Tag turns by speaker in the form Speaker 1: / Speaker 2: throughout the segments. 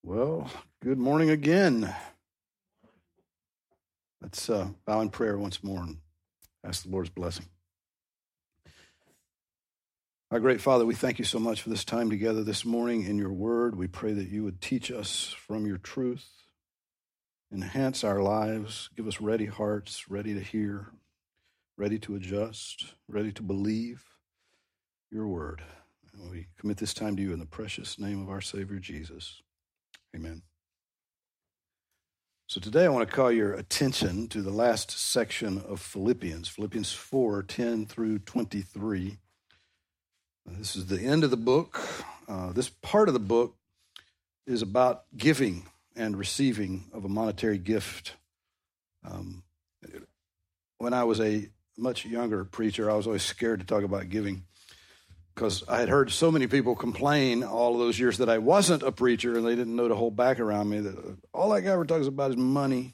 Speaker 1: Well, good morning again. Let's bow in prayer once more and ask the Lord's blessing. Our great Father, we thank you so much for this time together this morning in your word. We pray that you would teach us from your truth, enhance our lives, give us ready hearts, ready to hear, ready to adjust, ready to believe your word. And we commit this time to you in the precious name of our Savior Jesus. Amen. So today I want to call your attention to the last section of Philippians 4, 10 through 23. This is the end of the book. This part of the book is about giving and receiving of a monetary gift. When I was a much younger preacher, I was always scared to talk about giving because I had heard so many people complain all of those years that I wasn't a preacher and they didn't know to hold back around me, that all that guy ever talks about is money.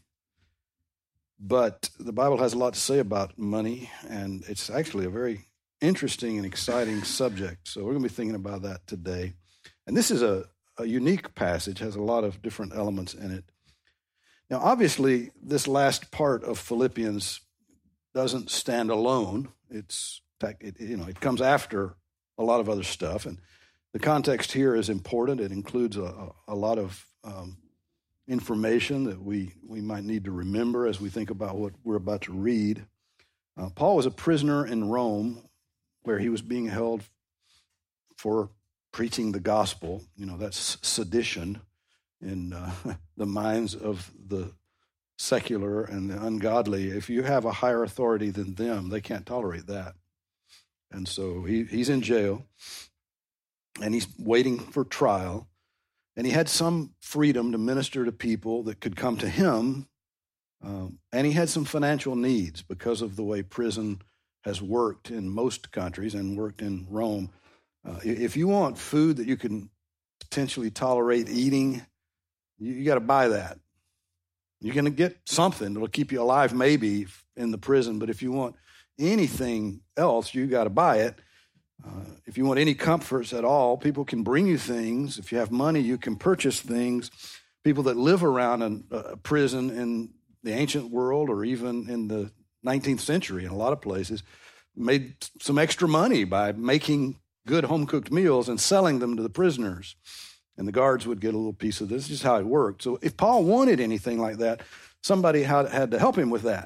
Speaker 1: But the Bible has a lot to say about money, and it's actually a very interesting and exciting subject. So we're going to be thinking about that today. And this is a unique passage, has a lot of different elements in it. Now, obviously, this last part of Philippians doesn't stand alone. It comes after a lot of other stuff, and the context here is important. It includes a lot of information that we might need to remember as we think about what we're about to read. Paul was a prisoner in Rome where he was being held for preaching the gospel. That's sedition in the minds of the secular and the ungodly. If you have a higher authority than them, they can't tolerate that. And so he's in jail, and he's waiting for trial, and he had some freedom to minister to people that could come to him, and he had some financial needs because of the way prison has worked in most countries and worked in Rome. If you want food that you can potentially tolerate eating, you got to buy that. You're going to get something that'll keep you alive maybe in the prison, but if you want anything else, you got to buy it. If you want any comforts at all, people can bring you things. If you have money, you can purchase things. People that live around a prison in the ancient world or even in the 19th century in a lot of places made some extra money by making good home-cooked meals and selling them to the prisoners. And the guards would get a little piece of this. This is how it worked. So if Paul wanted anything like that, somebody had to help him with that.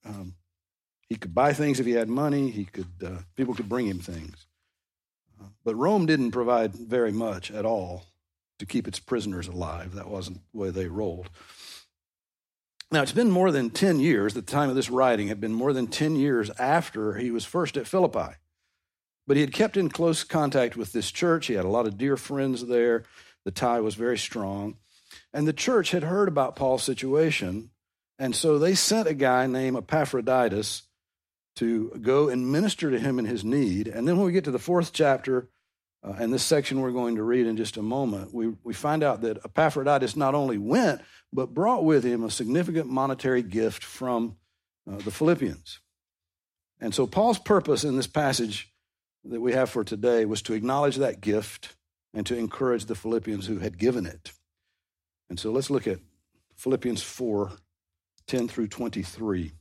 Speaker 1: He could buy things if he had money. People could bring him things. But Rome didn't provide very much at all to keep its prisoners alive. That wasn't the way they rolled. Now, it's been more than 10 years, at the time of this writing, had been more than 10 years after he was first at Philippi. But he had kept in close contact with this church. He had a lot of dear friends there. The tie was very strong. And the church had heard about Paul's situation, and so they sent a guy named Epaphroditus to go and minister to him in his need. And then when we get to the fourth chapter, and this section we're going to read in just a moment, we find out that Epaphroditus not only went, but brought with him a significant monetary gift from the Philippians. And so Paul's purpose in this passage that we have for today was to acknowledge that gift and to encourage the Philippians who had given it. And so let's look at Philippians 4, 10 through 23.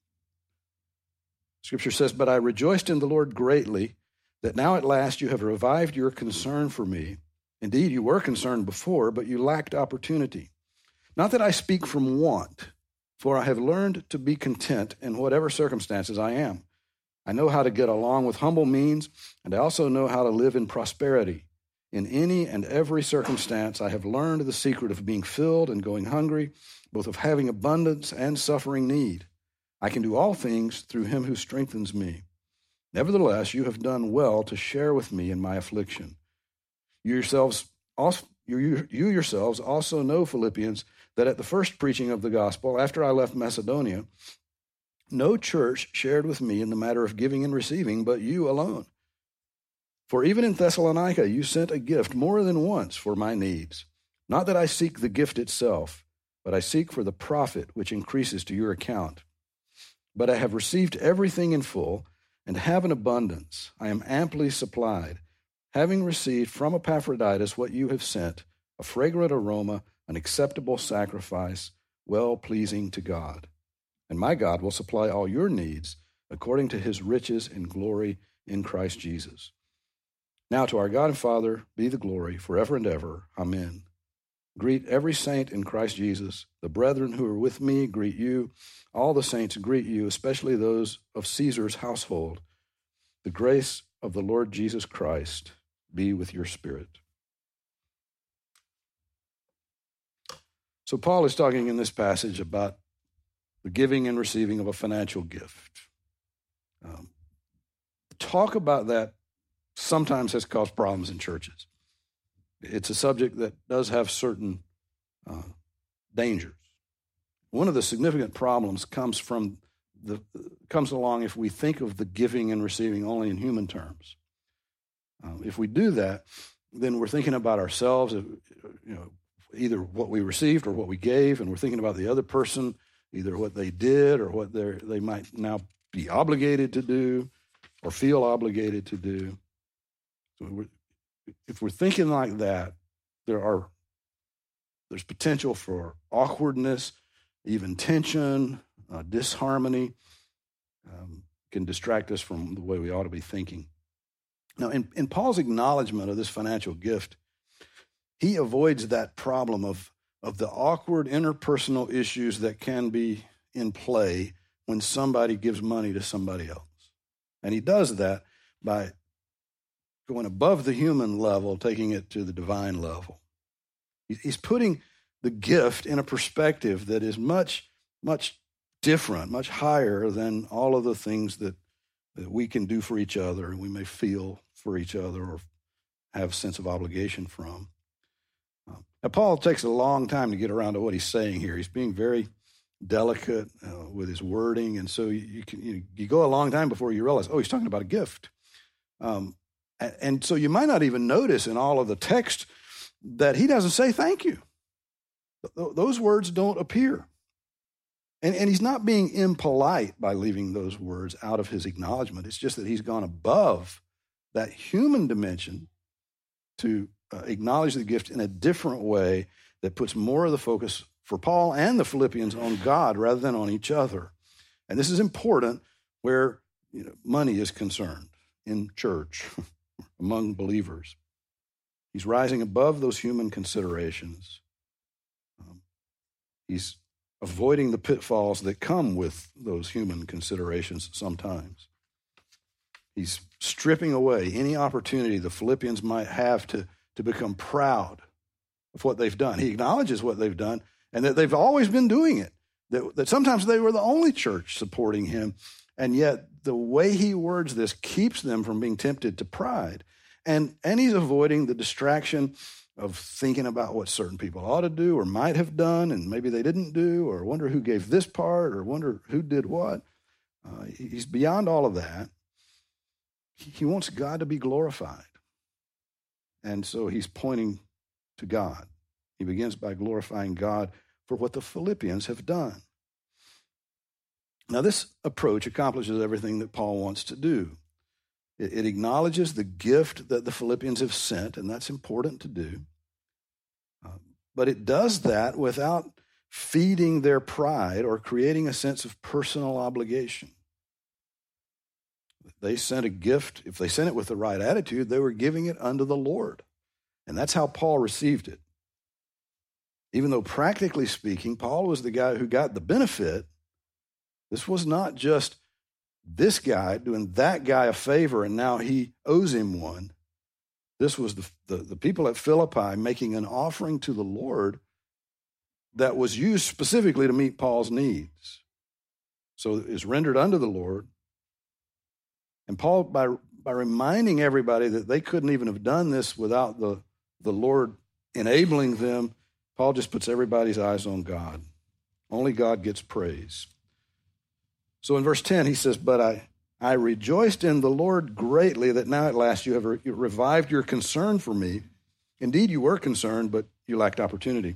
Speaker 1: Scripture says, "But I rejoiced in the Lord greatly that now at last you have revived your concern for me. Indeed, you were concerned before, but you lacked opportunity. Not that I speak from want, for I have learned to be content in whatever circumstances I am. I know how to get along with humble means, and I also know how to live in prosperity. In any and every circumstance, I have learned the secret of being filled and going hungry, both of having abundance and suffering need. I can do all things through him who strengthens me. Nevertheless, you have done well to share with me in my affliction. You yourselves also know, Philippians, that at the first preaching of the gospel, after I left Macedonia, no church shared with me in the matter of giving and receiving, but you alone. For even in Thessalonica, you sent a gift more than once for my needs. Not that I seek the gift itself, but I seek for the profit which increases to your account. But I have received everything in full and have an abundance. I am amply supplied, having received from Epaphroditus what you have sent, a fragrant aroma, an acceptable sacrifice, well-pleasing to God. And my God will supply all your needs according to his riches in glory in Christ Jesus. Now to our God and Father be the glory forever and ever. Amen. Greet every saint in Christ Jesus. The brethren who are with me greet you. All the saints greet you, especially those of Caesar's household. The grace of the Lord Jesus Christ be with your spirit. So Paul is talking in this passage about the giving and receiving of a financial gift. Talk about that sometimes has caused problems in churches. It's a subject that does have certain dangers. One of the significant problems comes along if we think of the giving and receiving only in human terms. If we do that, then we're thinking about ourselves, either what we received or what we gave, and we're thinking about the other person, either what they did or what they might now be obligated to do or feel obligated to do. So if we're thinking like that, there's potential for awkwardness, even tension, disharmony, can distract us from the way we ought to be thinking. Now, in Paul's acknowledgement of this financial gift, he avoids that problem of the awkward interpersonal issues that can be in play when somebody gives money to somebody else. And he does that by going above the human level, taking it to the divine level. He's putting the gift in a perspective that is much, much different, much higher than all of the things that we can do for each other and we may feel for each other or have a sense of obligation from. Now, Paul takes a long time to get around to what he's saying here. He's being very delicate with his wording, and so you go a long time before you realize, he's talking about a gift. And so you might not even notice in all of the text that he doesn't say thank you. Those words don't appear. And he's not being impolite by leaving those words out of his acknowledgement. It's just that he's gone above that human dimension to acknowledge the gift in a different way that puts more of the focus for Paul and the Philippians on God rather than on each other. And this is important where money is concerned in church, among believers. He's rising above those human considerations. He's avoiding the pitfalls that come with those human considerations sometimes. He's stripping away any opportunity the Philippians might have to become proud of what they've done. He acknowledges what they've done and that they've always been doing it, that sometimes they were the only church supporting him, and yet the way he words this keeps them from being tempted to pride. And he's avoiding the distraction of thinking about what certain people ought to do or might have done, and maybe they didn't do, or wonder who gave this part, or wonder who did what. He's beyond all of that. He wants God to be glorified. And so he's pointing to God. He begins by glorifying God for what the Philippians have done. Now, this approach accomplishes everything that Paul wants to do. It acknowledges the gift that the Philippians have sent, and that's important to do. But it does that without feeding their pride or creating a sense of personal obligation. They sent a gift. If they sent it with the right attitude, they were giving it unto the Lord. And that's how Paul received it. Even though practically speaking, Paul was the guy who got the benefit, this was not just this guy doing that guy a favor and now he owes him one. This was the people at Philippi making an offering to the Lord that was used specifically to meet Paul's needs. So it's rendered unto the Lord. And Paul, by reminding everybody that they couldn't even have done this without the Lord enabling them, Paul just puts everybody's eyes on God. Only God gets praise. So in verse 10, he says, "But I rejoiced in the Lord greatly that now at last you have revived your concern for me. Indeed, you were concerned, but you lacked opportunity."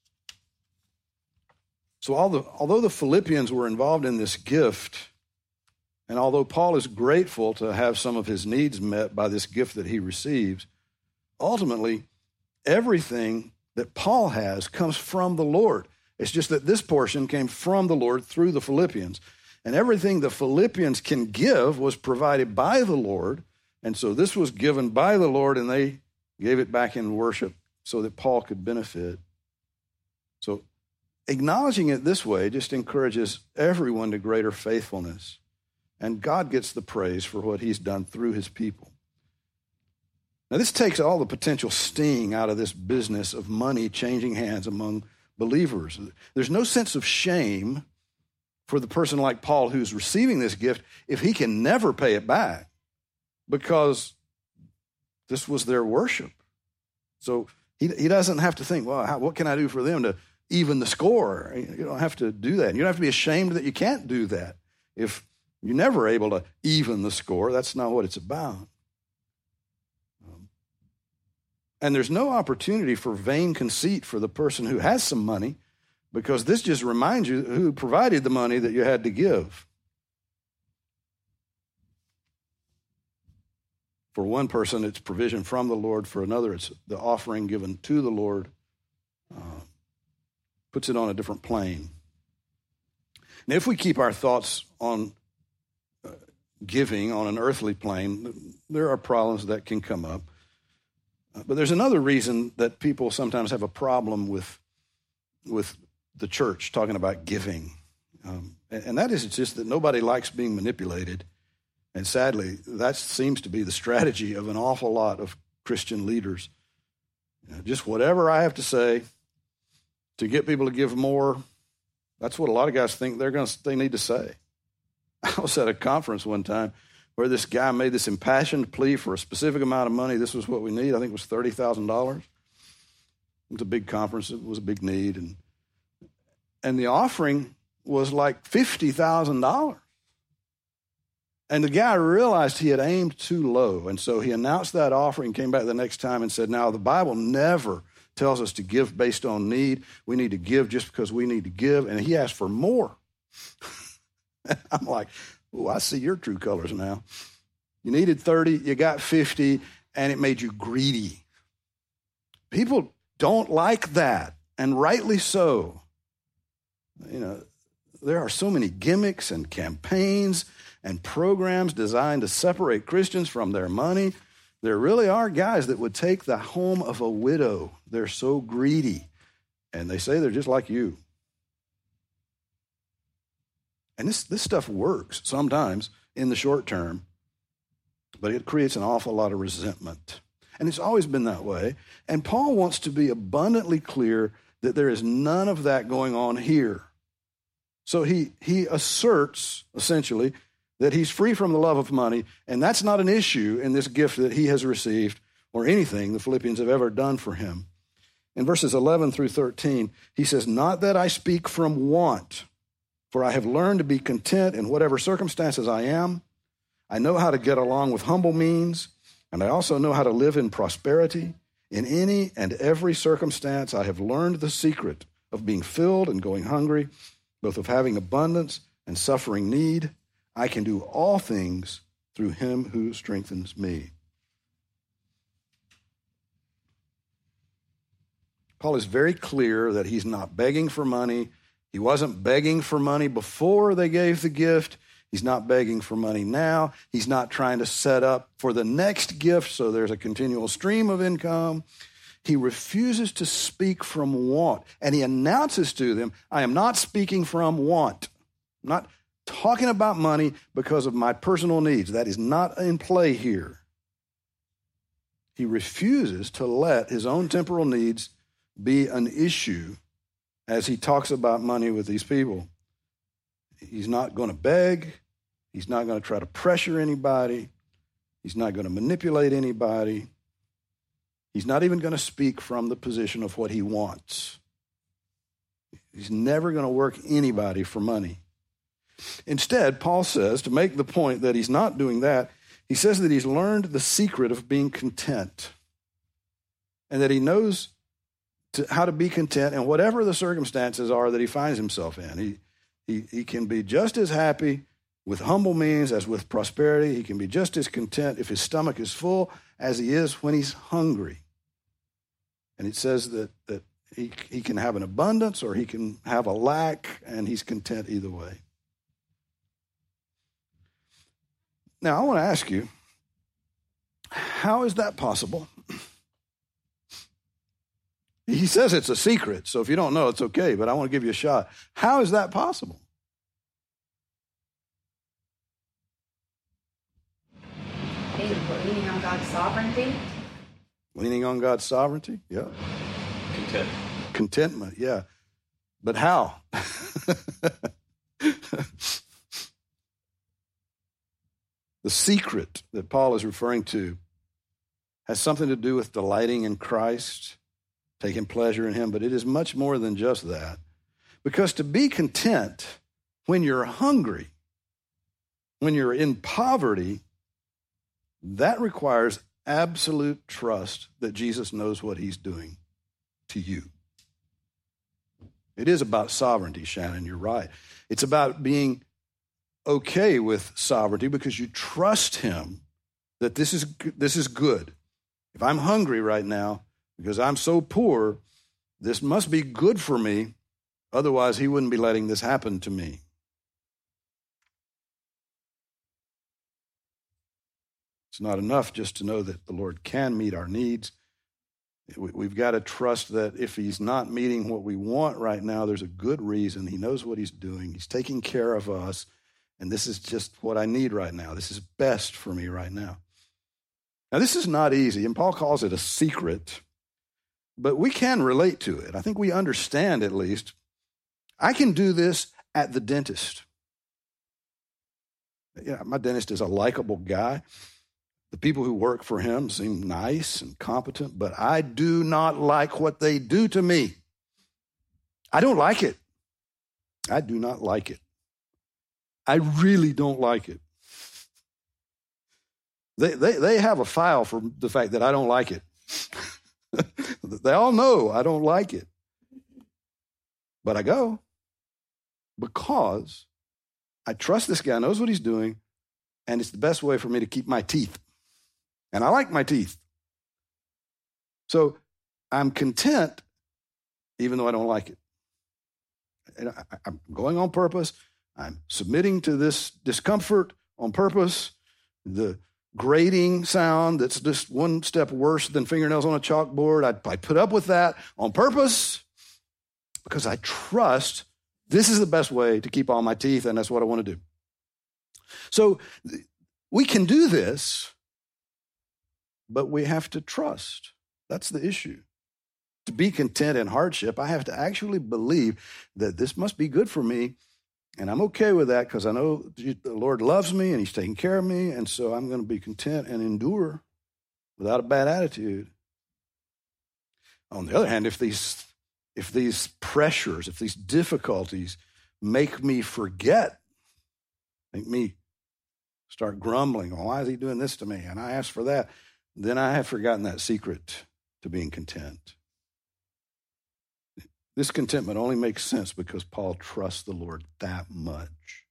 Speaker 1: So although the Philippians were involved in this gift, and although Paul is grateful to have some of his needs met by this gift that he receives, ultimately, everything that Paul has comes from the Lord. It's just that this portion came from the Lord through the Philippians. And everything the Philippians can give was provided by the Lord. And so this was given by the Lord, and they gave it back in worship so that Paul could benefit. So acknowledging it this way just encourages everyone to greater faithfulness. And God gets the praise for what he's done through his people. Now, this takes all the potential sting out of this business of money changing hands among believers. There's no sense of shame for the person like Paul who's receiving this gift if he can never pay it back, because this was their worship. So he doesn't have to think, well, what can I do for them to even the score? You don't have to do that. You don't have to be ashamed that you can't do that. If you're never able to even the score, that's not what it's about. And there's no opportunity for vain conceit for the person who has some money, because this just reminds you who provided the money that you had to give. For one person, it's provision from the Lord. For another, it's the offering given to the Lord. Puts it on a different plane. Now, if we keep our thoughts on giving on an earthly plane, there are problems that can come up. But there's another reason that people sometimes have a problem with the church talking about giving. And that is, it's just that nobody likes being manipulated. And sadly, that seems to be the strategy of an awful lot of Christian leaders. Just whatever I have to say to get people to give more, that's what a lot of guys think they need to say. I was at a conference one time where this guy made this impassioned plea for a specific amount of money. This was what we need. I think it was $30,000. It was a big conference. It was a big need. And the offering was like $50,000. And the guy realized he had aimed too low. And so he announced that offering, came back the next time and said, now, the Bible never tells us to give based on need. We need to give just because we need to give. And he asked for more. I'm like, oh, I see your true colors now. You needed 30, you got 50, and it made you greedy. People don't like that, and rightly so. There are so many gimmicks and campaigns and programs designed to separate Christians from their money. There really are guys that would take the home of a widow. They're so greedy, and they say they're just like you. And this stuff works sometimes in the short term, but it creates an awful lot of resentment. And it's always been that way. And Paul wants to be abundantly clear that there is none of that going on here. So he asserts, essentially, that he's free from the love of money, and that's not an issue in this gift that he has received or anything the Philippians have ever done for him. In verses 11 through 13, he says, not that I speak from want, for I have learned to be content in whatever circumstances I am. I know how to get along with humble means, and I also know how to live in prosperity. In any and every circumstance, I have learned the secret of being filled and going hungry, both of having abundance and suffering need. I can do all things through him who strengthens me. Paul is very clear that he's not begging for money. He wasn't begging for money before they gave the gift. He's not begging for money now. He's not trying to set up for the next gift so there's a continual stream of income. He refuses to speak from want. And he announces to them, I am not speaking from want. I'm not talking about money because of my personal needs. That is not in play here. He refuses to let his own temporal needs be an issue as he talks about money with these people. He's not going to beg. He's not going to try to pressure anybody. He's not going to manipulate anybody. He's not even going to speak from the position of what he wants. He's never going to work anybody for money. Instead, Paul says, to make the point that he's not doing that, he says that he's learned the secret of being content and that he knows how to be content in whatever the circumstances are that he finds himself in. He can be just as happy with humble means as with prosperity. He can be just as content if his stomach is full as he is when he's hungry. And it says that he can have an abundance or he can have a lack, and he's content either way. Now, I want to ask you, how is that possible? He says it's a secret, so if you don't know, it's okay, but I want to give you a shot. How is that possible?
Speaker 2: Leaning on God's sovereignty.
Speaker 1: Leaning on God's sovereignty, yeah. Contentment, yeah. But how? The secret that Paul is referring to has something to do with delighting in Christ, taking pleasure in him, but it is much more than just that. Because to be content when you're hungry, when you're in poverty, that requires absolute trust that Jesus knows what he's doing to you. It is about sovereignty, Shannon, you're right. It's about being okay with sovereignty because you trust him that this is good. If I'm hungry right now because I'm so poor, this must be good for me. Otherwise, he wouldn't be letting this happen to me. It's not enough just to know that the Lord can meet our needs. We've got to trust that if he's not meeting what we want right now, there's a good reason. He knows what he's doing. He's taking care of us. And this is just what I need right now. This is best for me right now. Now, this is not easy, and Paul calls it a secret, but we can relate to it. I think we understand at least. I can do this at the dentist. Yeah, my dentist is a likable guy. The people who work for him seem nice and competent, but I do not like what they do to me. I don't like it. I do not like it. I really don't like it. They have a file for the fact that I don't like it. They all know I don't like it. But I go because I trust this guy knows what he's doing, and it's the best way for me to keep my teeth. And I like my teeth. So I'm content even though I don't like it. And I'm going on purpose. I'm submitting to this discomfort on purpose. The grating sound that's just one step worse than fingernails on a chalkboard, I put up with that on purpose because I trust this is the best way to keep all my teeth, and that's what I want to do. So we can do this, but we have to trust. That's the issue. To be content in hardship, I have to actually believe that this must be good for me, and I'm okay with that because I know the Lord loves me and he's taking care of me, and so I'm going to be content and endure without a bad attitude. On the other hand, if these pressures, if these difficulties make me forget, make me start grumbling, oh, why is he doing this to me? And I ask for that, then I have forgotten that secret to being content. This contentment only makes sense because Paul trusts the Lord that much.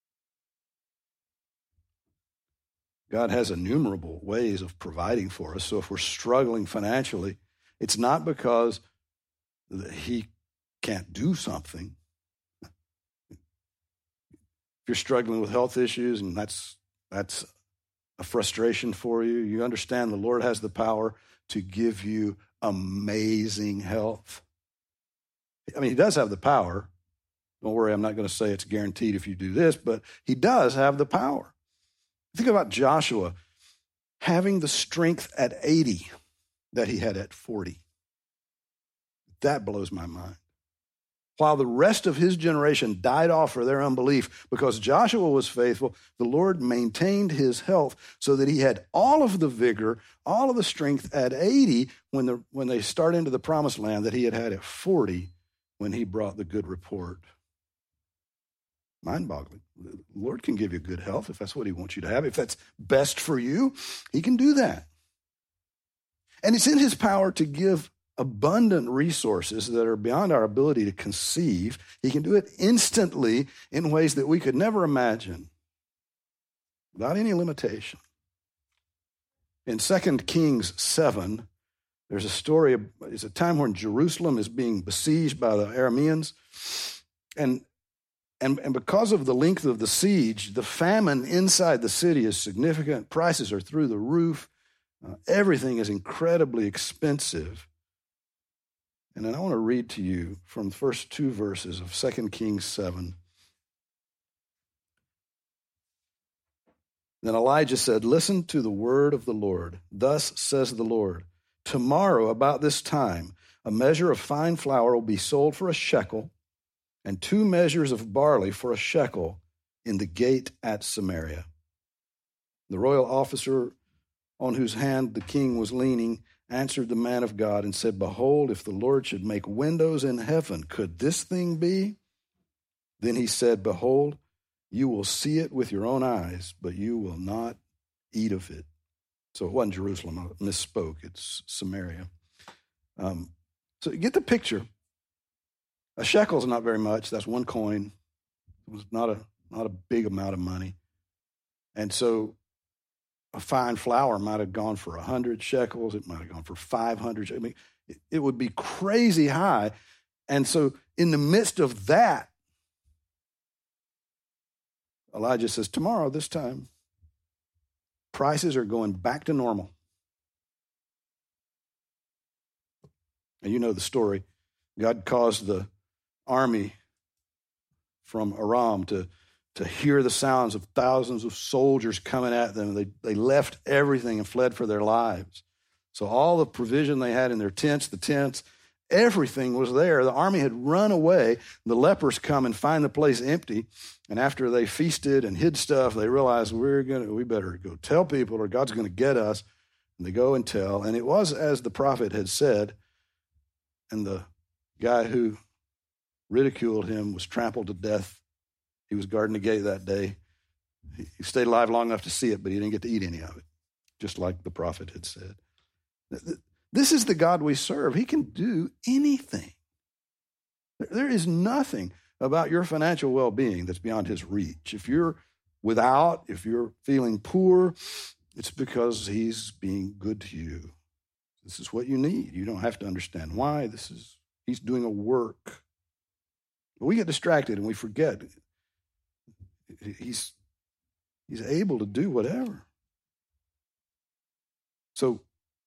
Speaker 1: God has innumerable ways of providing for us. So if we're struggling financially, it's not because he can't do something. If you're struggling with health issues and that's a frustration for you, you understand the Lord has the power to give you amazing health. I mean, he does have the power. Don't worry, I'm not going to say it's guaranteed if you do this, but he does have the power. Think about Joshua having the strength at 80 that he had at 40. That blows my mind. While the rest of his generation died off for their unbelief, because Joshua was faithful, the Lord maintained his health so that he had all of the vigor, all of the strength at 80 when they start into the promised land that he had at 40 when he brought the good report. Mind-boggling. The Lord can give you good health if that's what he wants you to have. If that's best for you, he can do that. And it's in his power to give abundant resources that are beyond our ability to conceive. He can do it instantly in ways that we could never imagine, without any limitation. In 2 Kings 7, There's a story, it's a time when Jerusalem is being besieged by the Arameans. And because of the length of the siege, the famine inside the city is significant. Prices are through the roof. Everything is incredibly expensive. And then I want to read to you from the first 2 verses of 2 Kings 7. Then Elijah said, "Listen to the word of the Lord. Thus says the Lord, tomorrow about this time, a measure of fine flour will be sold for a shekel, and 2 measures of barley for a shekel in the gate at Samaria." The royal officer on whose hand the king was leaning answered the man of God and said, "Behold, if the Lord should make windows in heaven, could this thing be?" Then he said, "Behold, you will see it with your own eyes, but you will not eat of it." So it wasn't Jerusalem, I misspoke, it's Samaria. So you get the picture. A shekel is not very much, that's 1 coin. It was not a big amount of money. And so a fine flour might have gone for 100 shekels. It might have gone for 500. I mean, it would be crazy high. And so in the midst of that, Elijah says, tomorrow, this time, prices are going back to normal. And you know the story. God caused the army from Aram to hear the sounds of thousands of soldiers coming at them. They left everything and fled for their lives. So all the provision they had in their tents, everything was there. The army had run away. The lepers come and find the place empty. And after they feasted and hid stuff, they realized we better go tell people or God's going to get us. And they go and tell. And it was as the prophet had said. And the guy who ridiculed him was trampled to death. He was guarding the gate that day. He stayed alive long enough to see it, but he didn't get to eat any of it, just like the prophet had said. This is the God we serve. He can do anything. There is nothing about your financial well-being that's beyond his reach. If you're if you're feeling poor, it's because he's being good to you. This is what you need. You don't have to understand why. He's doing a work. But we get distracted and we forget. He's able to do whatever. So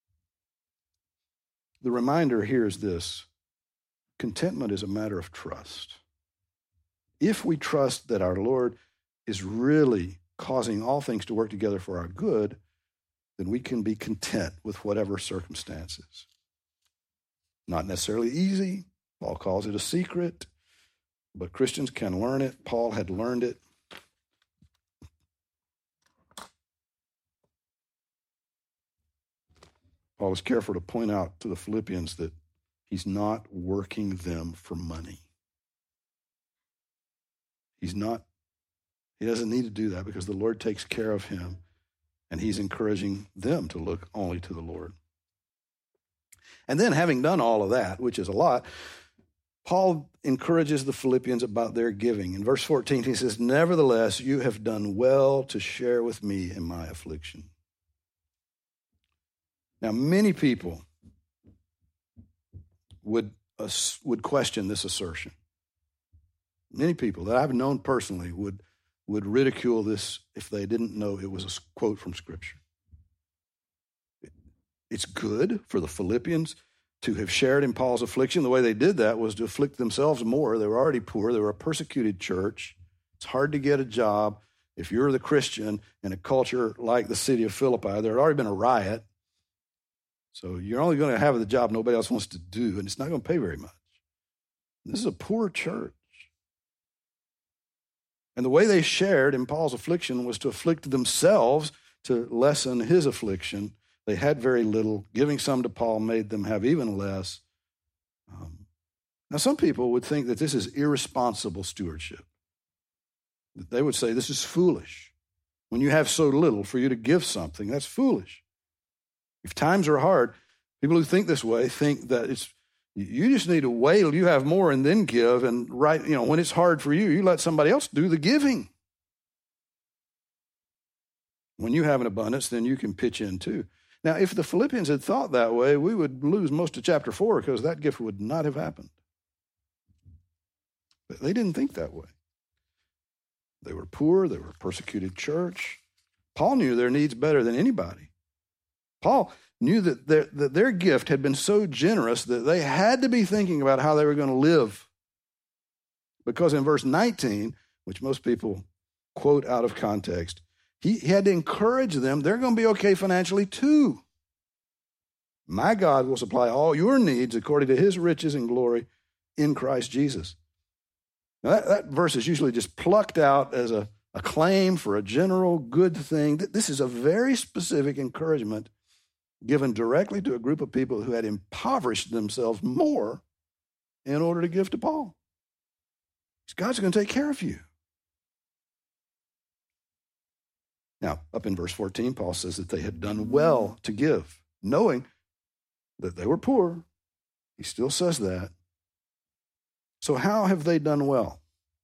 Speaker 1: the reminder here is this. Contentment is a matter of trust. If we trust that our Lord is really causing all things to work together for our good, then we can be content with whatever circumstances. Not necessarily easy. Paul calls it a secret, but Christians can learn it. Paul had learned it. Paul was careful to point out to the Philippians that he's not working them for money. He doesn't need to do that because the Lord takes care of him, and he's encouraging them to look only to the Lord. And then having done all of that, which is a lot, Paul encourages the Philippians about their giving. In verse 14, he says, "Nevertheless, you have done well to share with me in my affliction." Now, many people would question this assertion. Many people that I've known personally would ridicule this if they didn't know it was a quote from Scripture. It's good for the Philippians to have shared in Paul's affliction. The way they did that was to afflict themselves more. They were already poor. They were a persecuted church. It's hard to get a job. If you're the Christian in a culture like the city of Philippi, there had already been a riot. So you're only going to have the job nobody else wants to do, and it's not going to pay very much. This is a poor church. And the way they shared in Paul's affliction was to afflict themselves to lessen his affliction. They had very little. Giving some to Paul made them have even less. Now, some people would think that this is irresponsible stewardship. They would say this is foolish. When you have so little for you to give something, that's foolish. If times are hard, people who think this way think that you just need to wait till you have more and then give. And when it's hard for you, you let somebody else do the giving. When you have an abundance, then you can pitch in too. Now, if the Philippians had thought that way, we would lose most of chapter 4 because that gift would not have happened. But they didn't think that way. They were poor. They were a persecuted church. Paul knew their needs better than anybody. Paul knew that their gift had been so generous that they had to be thinking about how they were going to live. Because in verse 19, which most people quote out of context, he had to encourage them, they're going to be okay financially too. My God will supply all your needs according to his riches and glory in Christ Jesus. Now that verse is usually just plucked out as a claim for a general good thing. This is a very specific encouragement given directly to a group of people who had impoverished themselves more in order to give to Paul. God's going to take care of you. Now, up in verse 14, Paul says that they had done well to give, knowing that they were poor. He still says that. So how have they done well?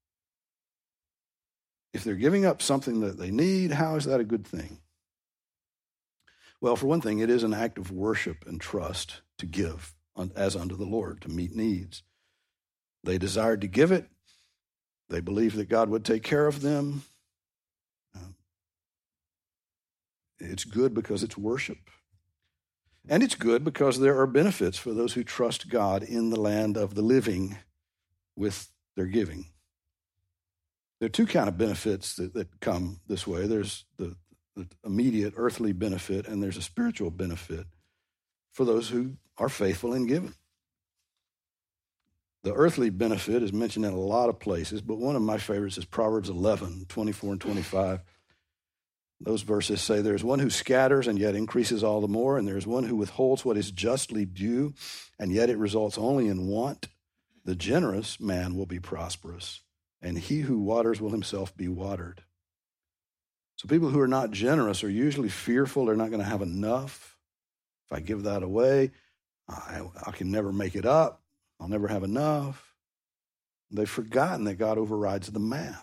Speaker 1: If they're giving up something that they need, how is that a good thing? Well, for one thing, it is an act of worship and trust to give as unto the Lord, to meet needs. They desired to give it. They believed that God would take care of them. It's good because it's worship. And it's good because there are benefits for those who trust God in the land of the living with their giving. There are two kinds of benefits that come this way. There's the immediate earthly benefit, and there's a spiritual benefit for those who are faithful in giving. The earthly benefit is mentioned in a lot of places, but one of my favorites is Proverbs 11, 24 and 25. Those verses say, there's one who scatters and yet increases all the more, and there's one who withholds what is justly due, and yet it results only in want. The generous man will be prosperous, and he who waters will himself be watered. So people who are not generous are usually fearful they're not going to have enough. If I give that away, I can never make it up. I'll never have enough. They've forgotten that God overrides the math.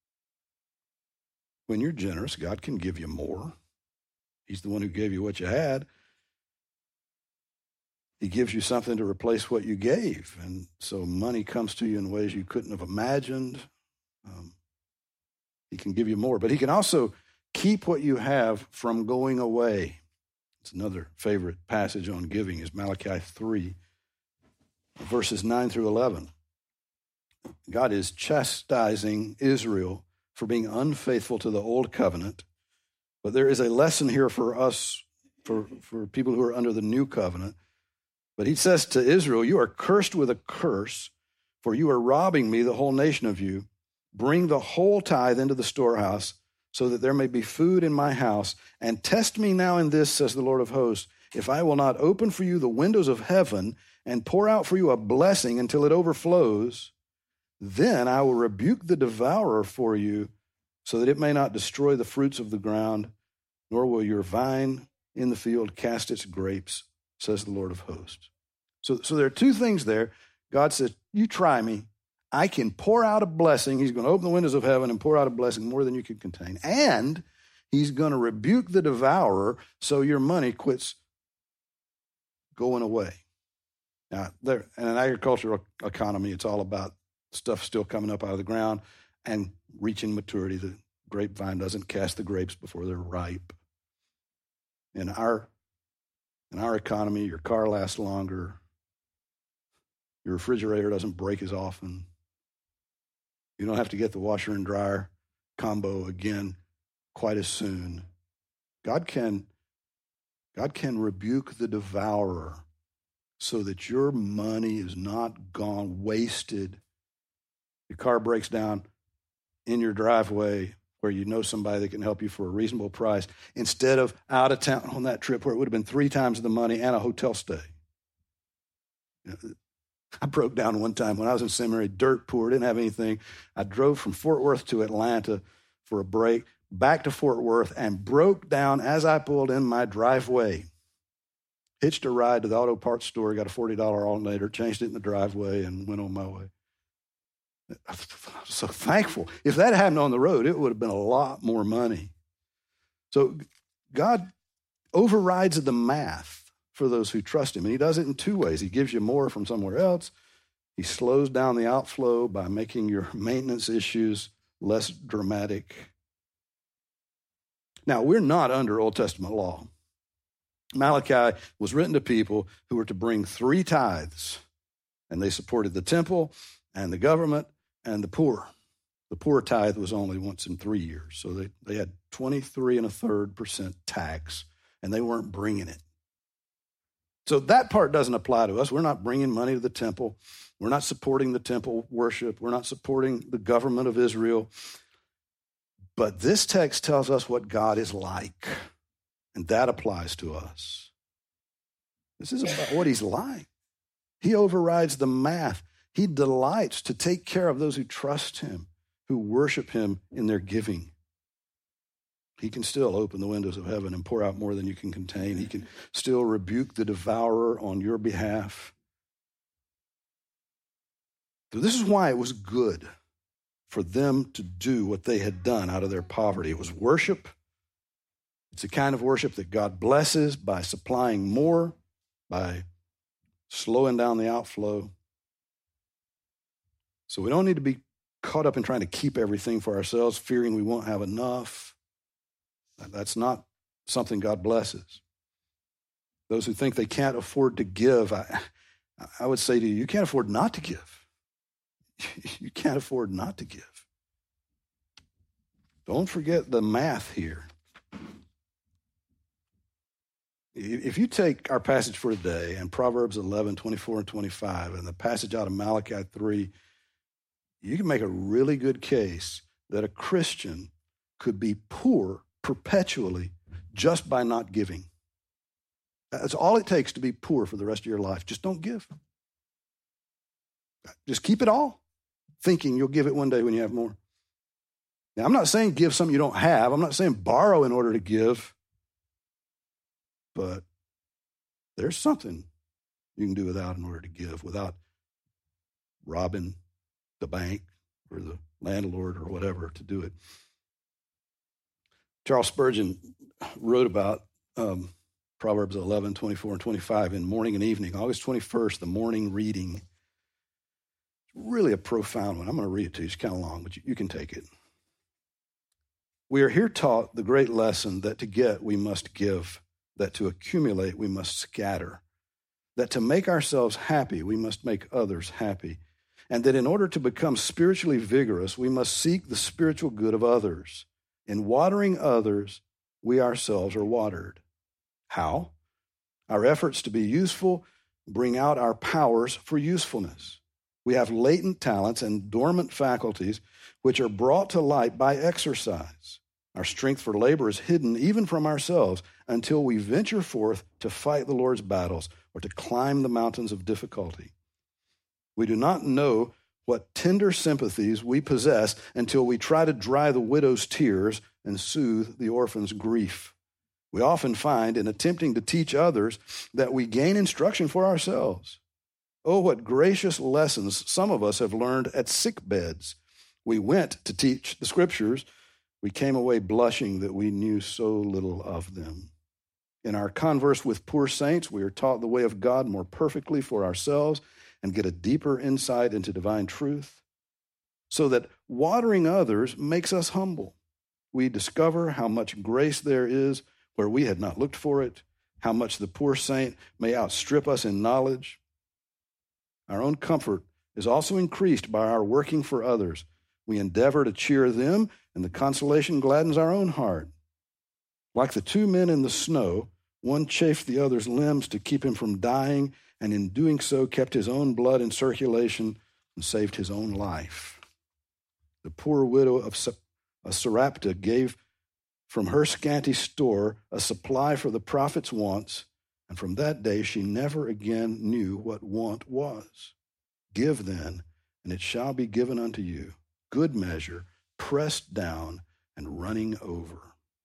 Speaker 1: When you're generous, God can give you more. He's the one who gave you what you had. He gives you something to replace what you gave. And so money comes to you in ways you couldn't have imagined. He can give you more, but he can also keep what you have from going away. It's another favorite passage on giving is Malachi 3, verses 9 through 11. God is chastising Israel for being unfaithful to the old covenant, but there is a lesson here for us, for people who are under the new covenant. But he says to Israel, you are cursed with a curse, for you are robbing me, the whole nation of you. Bring the whole tithe into the storehouse, so that there may be food in my house. And test me now in this, says the Lord of hosts, if I will not open for you the windows of heaven and pour out for you a blessing until it overflows, then I will rebuke the devourer for you, so that it may not destroy the fruits of the ground, nor will your vine in the field cast its grapes, says the Lord of hosts. So there are two things there. God says, you try me. I can pour out a blessing. He's going to open the windows of heaven and pour out a blessing more than you can contain. And he's going to rebuke the devourer so your money quits going away. Now, in an agricultural economy, it's all about stuff still coming up out of the ground and reaching maturity. The grapevine doesn't cast the grapes before they're ripe. In our economy, your car lasts longer. Your refrigerator doesn't break as often. You don't have to get the washer and dryer combo again quite as soon. God can rebuke the devourer so that your money is not gone wasted. Your car breaks down in your driveway where you know somebody that can help you for a reasonable price instead of out of town on that trip where it would have been 3 times the money and a hotel stay. I broke down one time when I was in seminary, dirt poor, didn't have anything. I drove from Fort Worth to Atlanta for a break, back to Fort Worth, and broke down as I pulled in my driveway. Hitched a ride to the auto parts store, got a $40 alternator, changed it in the driveway, and went on my way. I was so thankful. If that happened on the road, it would have been a lot more money. So God overrides the math for those who trust him. And he does it in two ways. He gives you more from somewhere else. He slows down the outflow by making your maintenance issues less dramatic. Now, we're not under Old Testament law. Malachi was written to people who were to bring 3 tithes, and they supported the temple and the government and the poor. The poor tithe was only once in 3 years, so they had 23.33% tax, and they weren't bringing it. So that part doesn't apply to us. We're not bringing money to the temple. We're not supporting the temple worship. We're not supporting the government of Israel. But this text tells us what God is like, and that applies to us. This is about what he's like. He overrides the math. He delights to take care of those who trust him, who worship him in their giving. He can still open the windows of heaven and pour out more than you can contain. He can still rebuke the devourer on your behalf. So this is why it was good for them to do what they had done out of their poverty. It was worship. It's a kind of worship that God blesses by supplying more, by slowing down the outflow. So we don't need to be caught up in trying to keep everything for ourselves, fearing we won't have enough. That's not something God blesses. Those who think they can't afford to give, I would say to you, you can't afford not to give. You can't afford not to give. Don't forget the math here. If you take our passage for today and Proverbs 11, 24 and 25, and the passage out of Malachi 3, you can make a really good case that a Christian could be poor perpetually just by not giving. That's all it takes to be poor for the rest of your life. Just don't give. Just keep it all, thinking you'll give it one day when you have more. Now, I'm not saying give something you don't have. I'm not saying borrow in order to give. But there's something you can do without in order to give, without robbing the bank or the landlord or whatever to do it. Charles Spurgeon wrote about Proverbs 11, 24, and 25 in Morning and Evening. August 21st, the morning reading. Really a profound one. I'm going to read it to you. It's kind of long, but you can take it. We are here taught the great lesson that to get we must give, that to accumulate we must scatter, that to make ourselves happy we must make others happy, and that in order to become spiritually vigorous we must seek the spiritual good of others. In watering others, we ourselves are watered. How? Our efforts to be useful bring out our powers for usefulness. We have latent talents and dormant faculties which are brought to light by exercise. Our strength for labor is hidden even from ourselves until we venture forth to fight the Lord's battles or to climb the mountains of difficulty. We do not know what tender sympathies we possess until we try to dry the widow's tears and soothe the orphan's grief. We often find in attempting to teach others that we gain instruction for ourselves. Oh, what gracious lessons some of us have learned at sick beds. We went to teach the scriptures. We came away blushing that we knew so little of them. In our converse with poor saints, we are taught the way of God more perfectly for ourselves and get a deeper insight into divine truth, so that watering others makes us humble. We discover how much grace there is where we had not looked for it, how much the poor saint may outstrip us in knowledge. Our own comfort is also increased by our working for others. We endeavor to cheer them, and the consolation gladdens our own heart. Like the 2 men in the snow, one chafed the other's limbs to keep him from dying, and in doing so kept his own blood in circulation and saved his own life. The poor widow of Sarepta gave from her scanty store a supply for the prophet's wants, and from that day she never again knew what want was. Give then, and it shall be given unto you, good measure, pressed down and running over.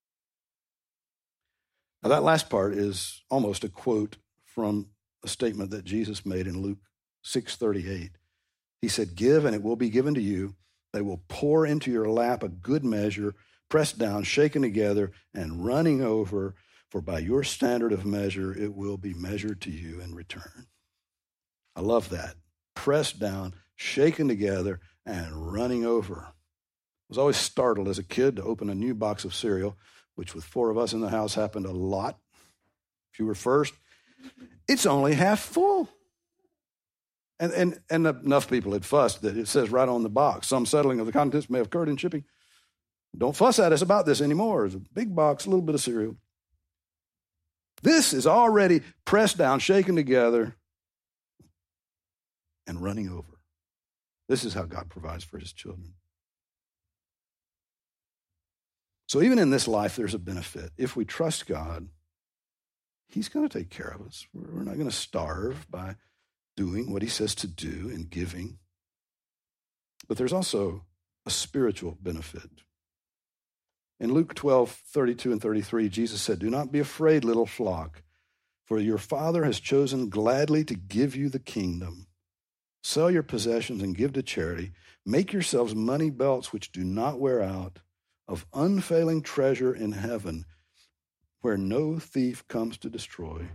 Speaker 1: Now that last part is almost a quote from a statement that Jesus made in Luke 6:38. He said, "Give, and it will be given to you. They will pour into your lap a good measure, pressed down, shaken together, and running over, for by your standard of measure, it will be measured to you in return. I love that. Pressed down, shaken together, and running over. I was always startled as a kid to open a new box of cereal, which with 4 of us in the house happened a lot. If you were first, it's only half full. And enough people had fussed that it says right on the box, some settling of the contents may have occurred in shipping. Don't fuss at us about this anymore. It's a big box, a little bit of cereal. This is already pressed down, shaken together, and running over. This is how God provides for his children. So even in this life, there's a benefit. If we trust God, he's going to take care of us. We're not going to starve by doing what he says to do and giving. But there's also a spiritual benefit. In Luke 12:32 and 33, Jesus said, "Do not be afraid, little flock, for your Father has chosen gladly to give you the kingdom. Sell your possessions and give to charity. Make yourselves money belts which do not wear out, of unfailing treasure in heaven, where no thief comes to destroy.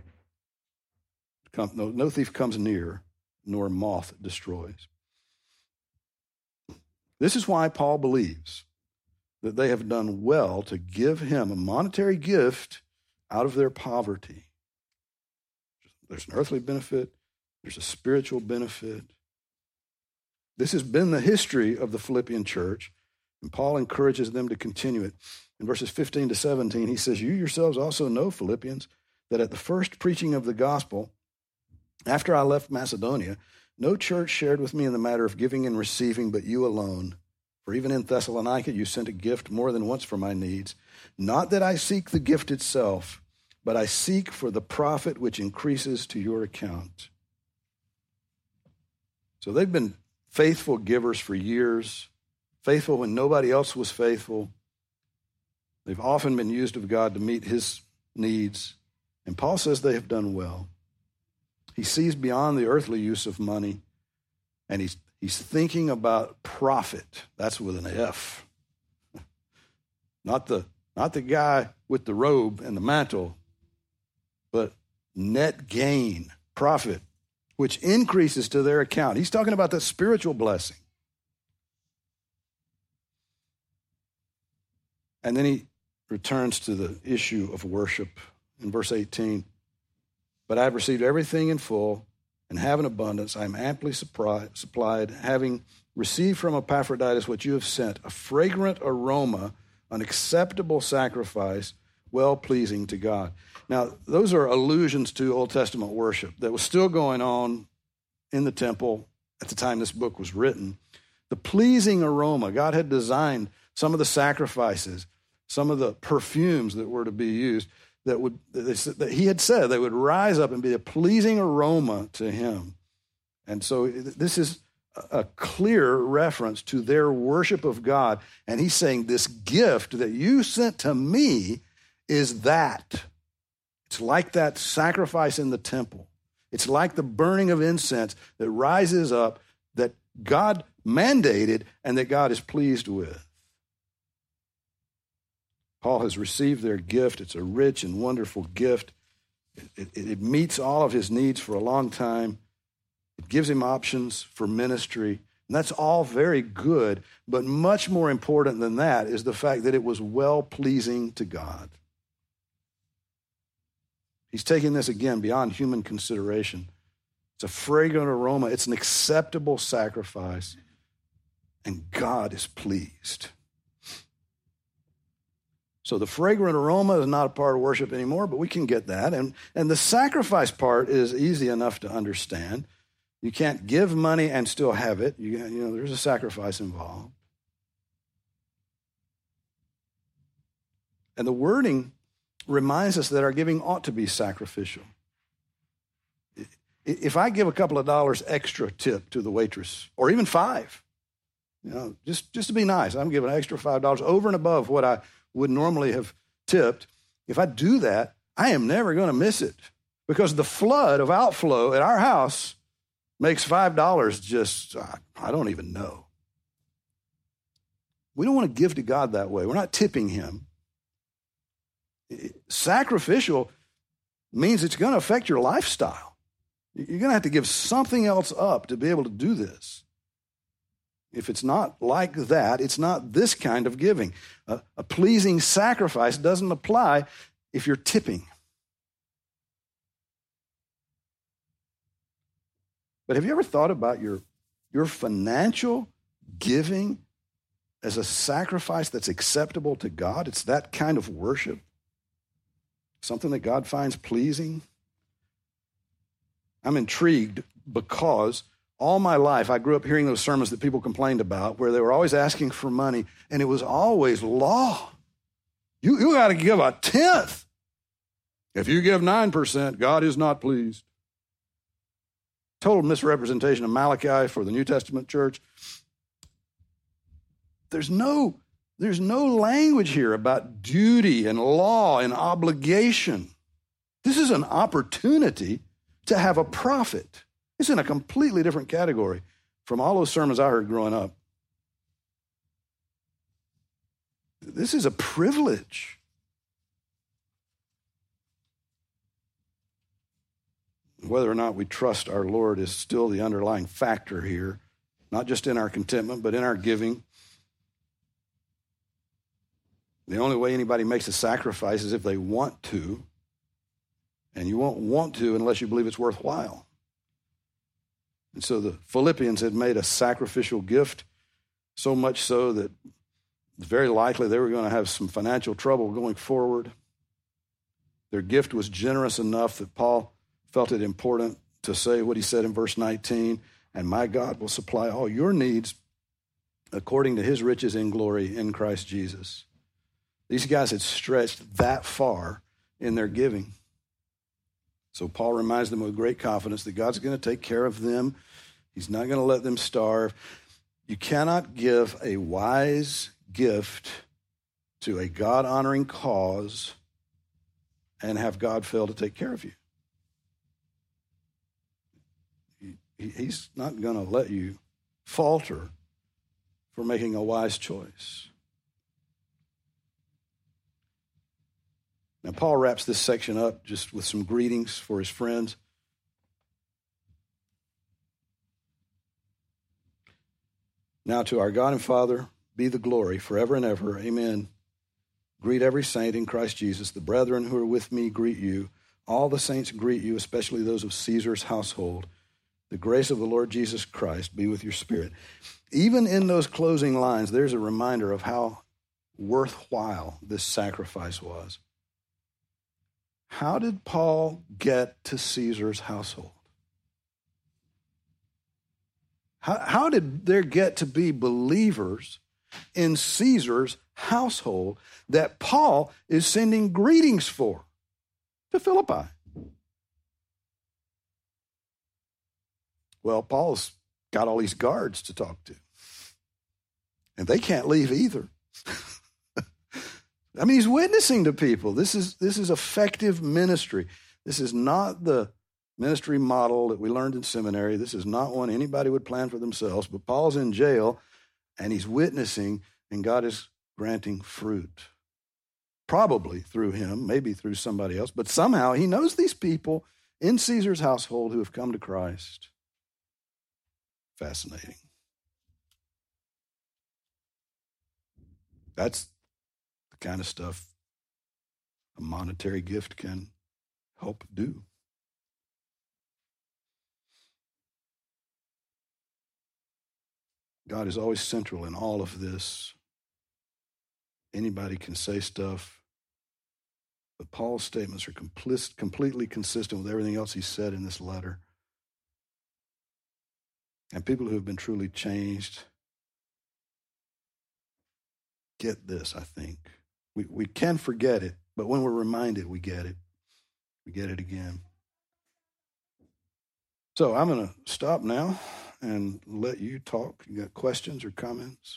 Speaker 1: No thief comes near, nor moth destroys." This is why Paul believes that they have done well to give him a monetary gift out of their poverty. There's an earthly benefit. There's a spiritual benefit. This has been the history of the Philippian church, and Paul encourages them to continue it. In verses 15 to 17, he says, "You yourselves also know, Philippians, that at the first preaching of the gospel, after I left Macedonia, no church shared with me in the matter of giving and receiving, but you alone. For even in Thessalonica, you sent a gift more than once for my needs. Not that I seek the gift itself, but I seek for the profit which increases to your account." So they've been faithful givers for years, faithful when nobody else was faithful. They've often been used of God to meet his needs. And Paul says they have done well. He sees beyond the earthly use of money, and he's thinking about profit. That's with an F. Not the guy with the robe and the mantle, but net gain, profit, which increases to their account. He's talking about the spiritual blessing. And then he returns to the issue of worship in verse 18. "But I have received everything in full and have an abundance. I am amply supplied, having received from Epaphroditus what you have sent, a fragrant aroma, an acceptable sacrifice, well-pleasing to God." Now, those are allusions to Old Testament worship that was still going on in the temple at the time this book was written. The pleasing aroma, God had designed some of the sacrifices, some of the perfumes that were to be used, that he had said they would rise up and be a pleasing aroma to him. And so this is a clear reference to their worship of God. And he's saying, this gift that you sent to me is that. It's like that sacrifice in the temple. It's like the burning of incense that rises up, that God mandated and that God is pleased with. Paul has received their gift. It's a rich and wonderful gift. It meets all of his needs for a long time. It gives him options for ministry. And that's all very good. But much more important than that is the fact that it was well-pleasing to God. He's taking this, again, beyond human consideration. It's a fragrant aroma. It's an acceptable sacrifice. And God is pleased. So the fragrant aroma is not a part of worship anymore, but we can get that. And the sacrifice part is easy enough to understand. You can't give money and still have it. You know, there's a sacrifice involved. And the wording reminds us that our giving ought to be sacrificial. If I give a couple of dollars extra tip to the waitress, or even $5, just to be nice, I'm giving an extra $5 over and above what I would normally have tipped. If I do that, I am never going to miss it, because the flood of outflow at our house makes $5 just, I don't even know. We don't want to give to God that way. We're not tipping him. Sacrificial means it's going to affect your lifestyle. You're going to have to give something else up to be able to do this. If it's not like that, it's not this kind of giving. A pleasing sacrifice doesn't apply if you're tipping. But have you ever thought about your financial giving as a sacrifice that's acceptable to God? It's that kind of worship. Something that God finds pleasing. I'm intrigued because all my life I grew up hearing those sermons that people complained about where they were always asking for money, and it was always law. You got to give a tenth. If you give 9%, God is not pleased. Total misrepresentation of Malachi for the New Testament church. There's no language here about duty and law and obligation. This is an opportunity to have a profit. It's in a completely different category from all those sermons I heard growing up. This is a privilege. Whether or not we trust our Lord is still the underlying factor here, not just in our contentment, but in our giving. The only way anybody makes a sacrifice is if they want to, and you won't want to unless you believe it's worthwhile. And so the Philippians had made a sacrificial gift, so much so that it's very likely they were going to have some financial trouble going forward. Their gift was generous enough that Paul felt it important to say what he said in verse 19, and my God will supply all your needs according to his riches in glory in Christ Jesus. These guys had stretched that far in their giving. So Paul reminds them with great confidence that God's going to take care of them. He's not going to let them starve. You cannot give a wise gift to a God-honoring cause and have God fail to take care of you. He's not going to let you falter for making a wise choice. Now, Paul wraps this section up just with some greetings for his friends. Now to our God and Father be the glory forever and ever. Amen. Greet every saint in Christ Jesus. The brethren who are with me greet you. All the saints greet you, especially those of Caesar's household. The grace of the Lord Jesus Christ be with your spirit. Even in those closing lines, there's a reminder of how worthwhile this sacrifice was. How did Paul get to Caesar's household? How did there get to be believers in Caesar's household that Paul is sending greetings for to Philippi? Well, Paul's got all these guards to talk to, and they can't leave either. I mean, he's witnessing to people. This is effective ministry. This is not the ministry model that we learned in seminary. This is not one anybody would plan for themselves. But Paul's in jail, and he's witnessing, and God is granting fruit. Probably through him, maybe through somebody else. But somehow he knows these people in Caesar's household who have come to Christ. Fascinating. That's the kind of stuff a monetary gift can help do. God is always central in all of this. Anybody can say stuff, but Paul's statements are completely consistent with everything else he said in this letter. And people who have been truly changed get this, I think. We can forget it, but when we're reminded, we get it. We get it again. So I'm going to stop now and let you talk. You got questions or comments?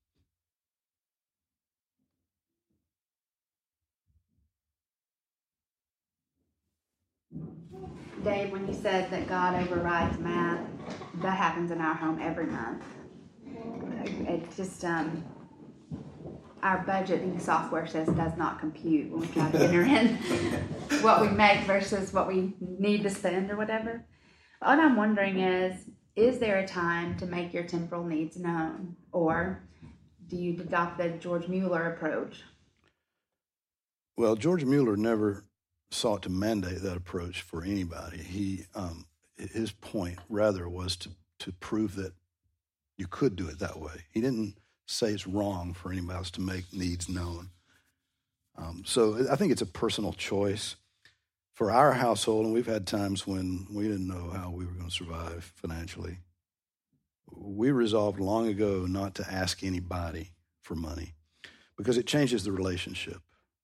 Speaker 2: Dave, when you said that God overrides math, that happens in our home every month. It just, our budgeting software says does not compute when we try to enter in what we make versus what we need to spend or whatever. What I'm wondering is there a time to make your temporal needs known? Or do you adopt the George Mueller approach?
Speaker 1: Well, George Mueller never sought to mandate that approach for anybody. His point rather was to prove that you could do it that way. He didn't say it's wrong for anybody else to make needs known. So I think it's a personal choice. For our household, and we've had times when we didn't know how we were going to survive financially, we resolved long ago not to ask anybody for money because it changes the relationship.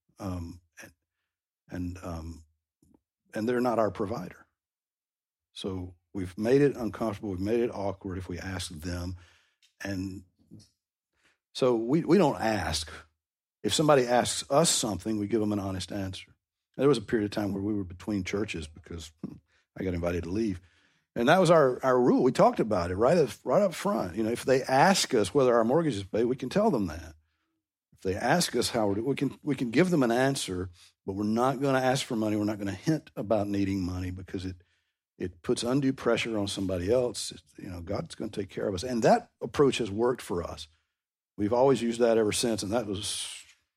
Speaker 1: And they're not our provider. So we've made it uncomfortable. We've made it awkward if we ask them. And so we don't ask. If somebody asks us something, we give them an honest answer. There was a period of time where we were between churches because I got invited to leave. And that was our rule. We talked about it right up front. You know, if they ask us whether our mortgage is paid, we can tell them that. If they ask us how we can give them an answer, but we're not going to ask for money. We're not going to hint about needing money because it puts undue pressure on somebody else. God's going to take care of us. And that approach has worked for us. We've always used that ever since, and that was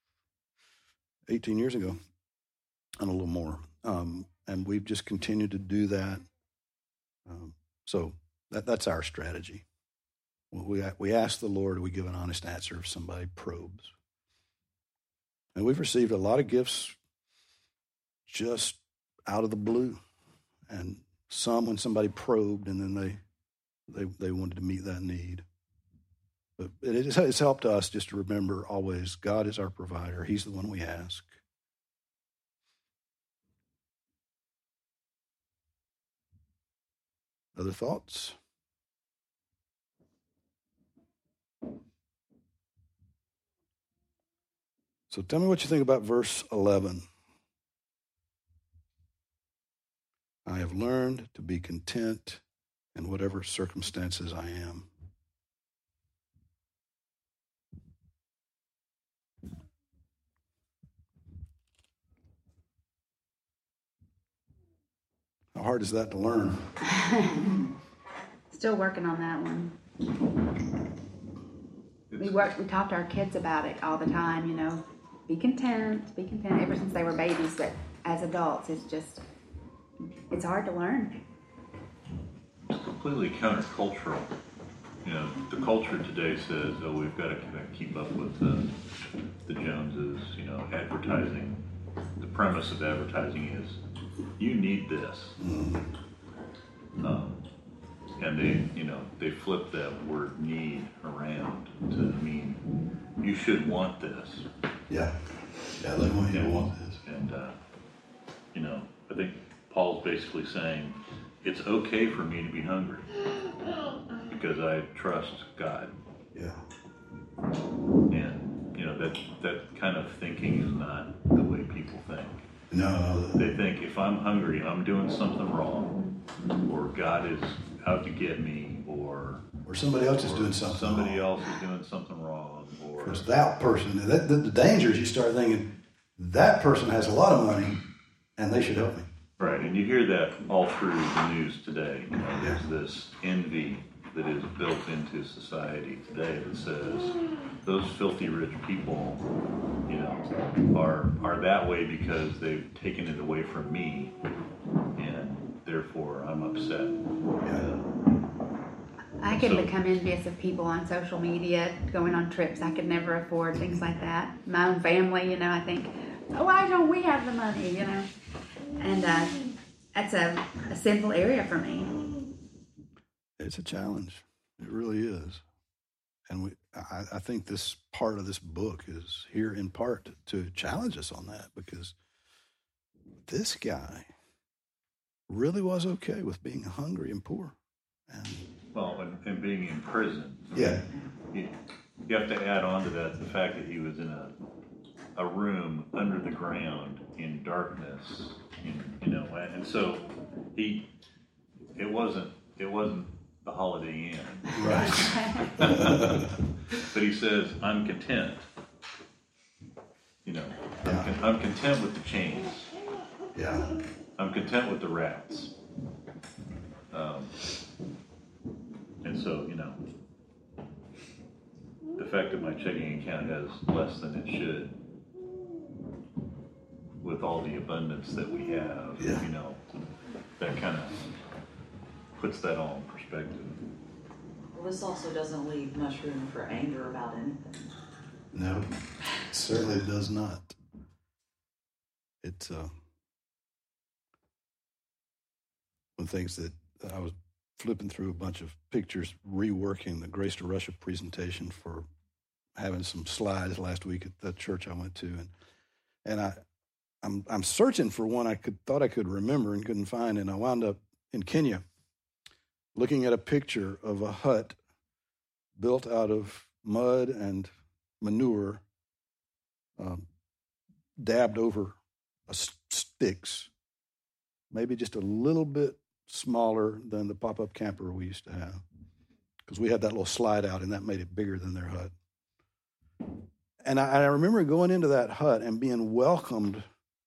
Speaker 1: 18 years ago and a little more. And we've just continued to do that. So that's our strategy. We ask the Lord, we give an honest answer if somebody probes. And we've received a lot of gifts just out of the blue, and some when somebody probed and then they wanted to meet that need. But it's helped us just to remember always God is our provider. He's the one we ask. Other thoughts? So tell me what you think about verse 11. I have learned to be content in whatever circumstances I am. How hard is that to learn?
Speaker 2: Still working on that one. We talk to our kids about it all the time, be content, ever since they were babies, but as adults, it's hard to learn.
Speaker 3: It's completely countercultural. The culture today says, we've got to keep up with the Joneses, advertising. The premise of advertising is, you need this. And they flip that word need around to mean you should want this.
Speaker 1: Yeah, they want you to want this.
Speaker 3: And, I think Paul's basically saying, it's okay for me to be hungry because I trust God.
Speaker 1: Yeah.
Speaker 3: And, that kind of thinking is not the way people think.
Speaker 1: No.
Speaker 3: They think if I'm hungry, I'm doing something wrong, or God is out to get me, or
Speaker 1: somebody else is doing something wrong.
Speaker 3: Somebody else is doing something wrong. Or
Speaker 1: because that person, the danger is you start thinking, that person has a lot of money, and they should help me.
Speaker 3: Right, and you hear that all through the news today. There's this envy that is built into society today that says those filthy rich people, are that way because they've taken it away from me, and therefore I'm upset.
Speaker 2: I can become envious of people on social media going on trips I could never afford, things like that. My own family, I think, why don't we have the money, And that's a sinful area for me.
Speaker 1: It's a challenge. It really is. And I think this part of this book is here in part to challenge us on that, because this guy really was okay with being hungry and poor.
Speaker 3: And being in prison.
Speaker 1: Yeah.
Speaker 3: You have to add on to that the fact that he was in a room under the ground in darkness, and so it wasn't the Holiday Inn.
Speaker 1: Right.
Speaker 3: But he says, I'm content I'm content with the chains.
Speaker 1: Yeah.
Speaker 3: I'm content with the rats. And so, the fact that my checking account has less than it should, with all the abundance that we have, that kind of puts that all in perspective.
Speaker 4: Well, this also doesn't leave much room for anger about anything.
Speaker 1: No, it certainly does not. It's one of the things that I was flipping through a bunch of pictures, reworking the Grace to Russia presentation for having some slides last week at the church I went to, and I'm searching for one thought I could remember and couldn't find, and I wound up in Kenya looking at a picture of a hut built out of mud and manure, dabbed over sticks, maybe just a little bit smaller than the pop-up camper we used to have, because we had that little slide out, and that made it bigger than their hut. And I remember going into that hut and being welcomed.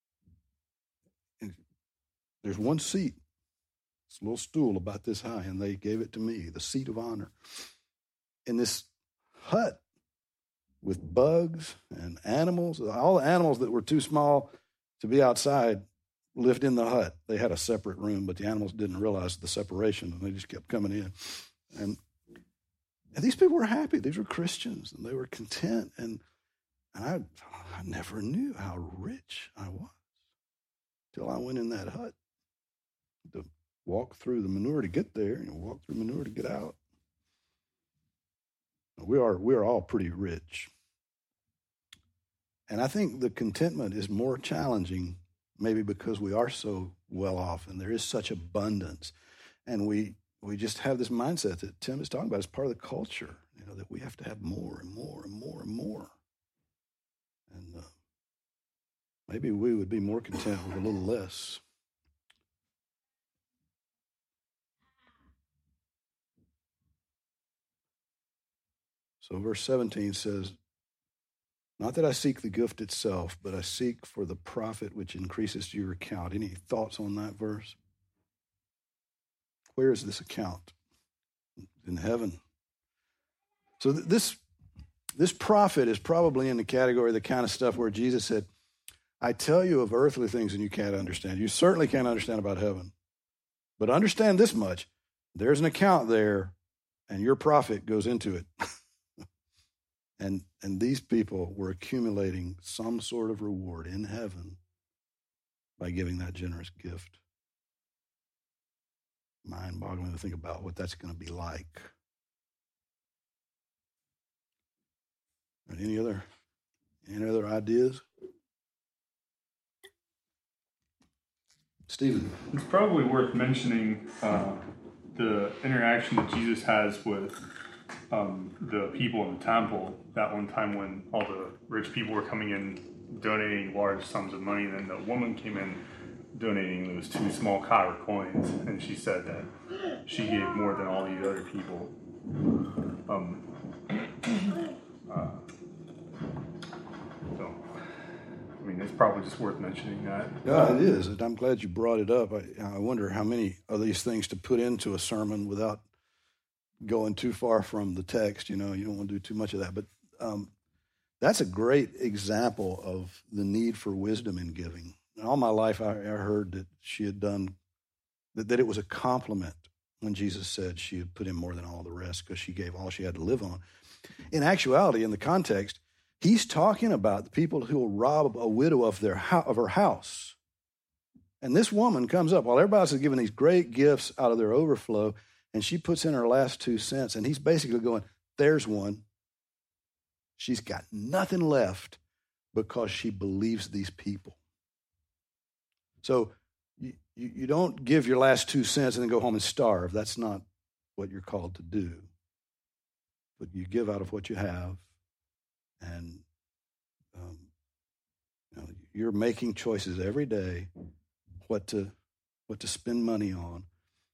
Speaker 1: There's one seat, it's a little stool about this high, and they gave it to me, the seat of honor. In this hut with bugs and animals, all the animals that were too small to be outside lived in the hut. They had a separate room, but the animals didn't realize the separation, and they just kept coming in. And these people were happy. These were Christians, and they were content. And I never knew how rich I was till I went in that hut to walk through the manure to get there, and walk through manure to get out. We are all pretty rich. And I think the contentment is more challenging, maybe because we are so well off and there is such abundance. And we just have this mindset that Tim is talking about as part of the culture, that we have to have more and more and more and more. And maybe we would be more content with a little less. So verse 17 says, not that I seek the gift itself, but I seek for the profit which increases to your account. Any thoughts on that verse? Where is this account? In heaven. So this profit is probably in the category of the kind of stuff where Jesus said, I tell you of earthly things and you can't understand. You certainly can't understand about heaven. But understand this much. There's an account there, and your profit goes into it. And these people were accumulating some sort of reward in heaven by giving that generous gift. Mind-boggling to think about what that's going to be like. Any other ideas? Stephen.
Speaker 5: It's probably worth mentioning the interaction that Jesus has with the people in the temple that one time when all the rich people were coming in donating large sums of money, and then the woman came in donating those 2 small copper coins, and she said that she gave more than all these other people. So, I mean, it's probably just worth mentioning that.
Speaker 1: Yeah, it is. I'm glad you brought it up. I wonder how many of these things to put into a sermon without going too far from the text. You don't want to do too much of that. But that's a great example of the need for wisdom in giving. And all my life, I heard that she had done, that it was a compliment when Jesus said she had put in more than all the rest because she gave all she had to live on. In actuality, in the context, he's talking about the people who will rob a widow of her house. And this woman comes up while everybody else is giving these great gifts out of their overflow, and she puts in her last 2 cents, and he's basically going, there's one. She's got nothing left because she believes these people. So you don't give your last 2 cents and then go home and starve. That's not what you're called to do. But you give out of what you have, and you're making choices every day what to spend money on.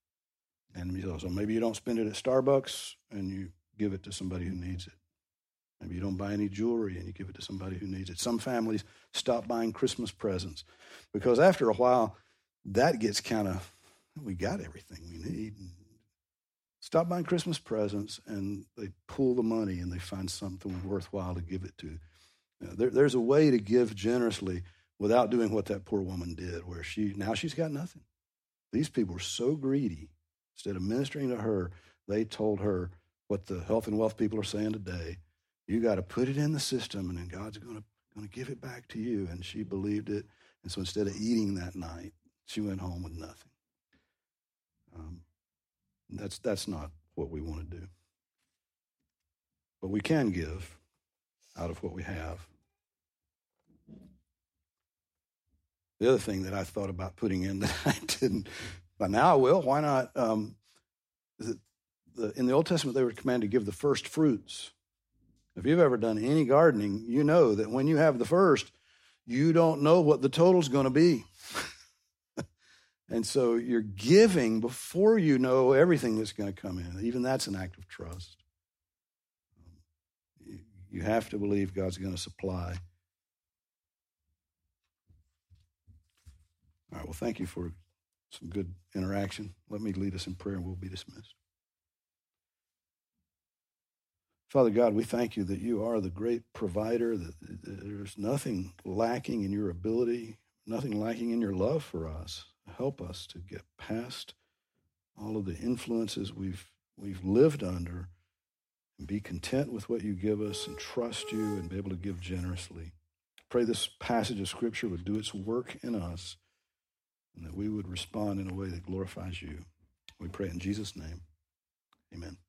Speaker 1: And so maybe you don't spend it at Starbucks and you give it to somebody who needs it. Maybe you don't buy any jewelry and you give it to somebody who needs it. Some families stop buying Christmas presents because after a while, that gets kind of, we got everything we need. Stop buying Christmas presents and they pull the money and they find something worthwhile to give it to. There's a way to give generously without doing what that poor woman did, where now she's got nothing. These people are so greedy. Instead of ministering to her, they told her what the health and wealth people are saying today. You got to put it in the system, and then God's going to give it back to you. And she believed it. And so instead of eating that night, she went home with nothing. That's not what we want to do. But we can give out of what we have. The other thing that I thought about putting in that I didn't, but now I will. Why not? In the Old Testament, they were commanded to give the first fruits. If you've ever done any gardening, you know that when you have the first, you don't know what the total's going to be. And so you're giving before you know everything that's going to come in. Even that's an act of trust. You have to believe God's going to supply. All right, well, thank you for some good interaction. Let me lead us in prayer and we'll be dismissed. Father God, we thank you that you are the great provider, that there's nothing lacking in your ability, nothing lacking in your love for us. Help us to get past all of the influences we've lived under and be content with what you give us and trust you and be able to give generously. Pray this passage of Scripture would do its work in us and that we would respond in a way that glorifies you. We pray in Jesus' name. Amen.